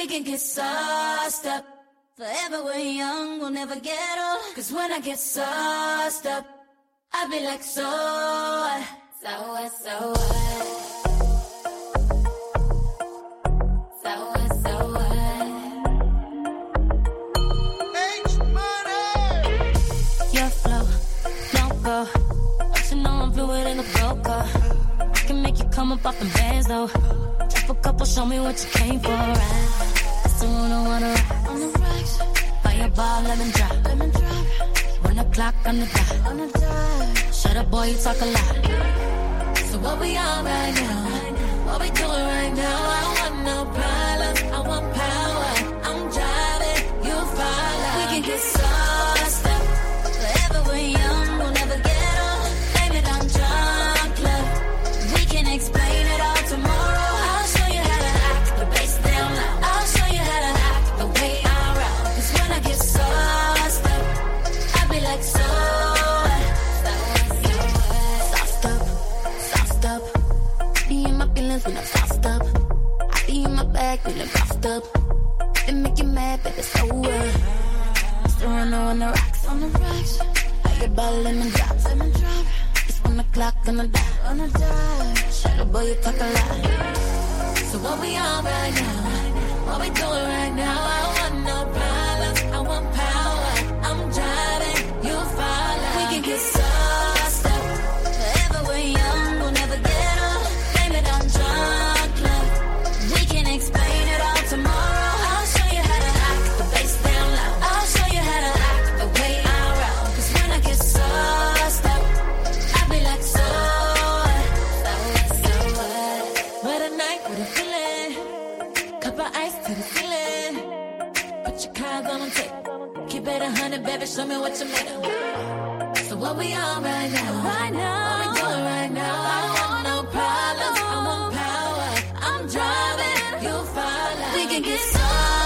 We can get sauced up. Forever we're young, we'll never get old. Cause when I get sauced up, I be like, so what? So what, so what? So what, so what? H-Money! Your flow, don't go. But you know I'm fluid in a broker. I can make you come up off the bands though. Drop a couple, show me what you came for, right? That's the one I wanna ride on the rocks. Fireball, lemon drop, lemon drop. 1 o'clock on the dot, on the dot. Shut up, boy, you talk a lot. So what we on right now? What we doing right now? I don't want no problems, I want power. I'm driving, you follow. We can get sauced up. Forever we're young, we'll never get old. Blame it on drunk love. We can explain it all tomorrow. I'll show you how to act the bass down low. I'll show you how to act the way I roll. Cause when I get sauced up, I be like, so what? Sauced up, sauced up. Be in my feelings when I'm sauced up. I be in my bag feeling bossed up. They make you mad, but it's so what? Still run on the rocks, on the rocks. Fireball, lemon drop, lemon drop. It's 1 o'clock on the dot, on the dot. Shut up, boy, you talk a lot. So what we on right now? What we doing right now? I don't want no problems, I want power. I'm driving, you follow. We can get sauced up. Forever we're young, we'll never get old. Blame it on drunk love. We can explain it all tomorrow. I'll show you how to act the bass down low. I'll show you how to act the way I roll. Cause when I get sauced up, I be like, so what? So what? What a night, what a feeling. Cup of ice to the ceiling. Put your cards on the table. Keep it 100, baby, show me what you made of. So what we on right now? Right now. What we doing right now? I don't want no problems, I want power. I'm driving, you follow. We can get started.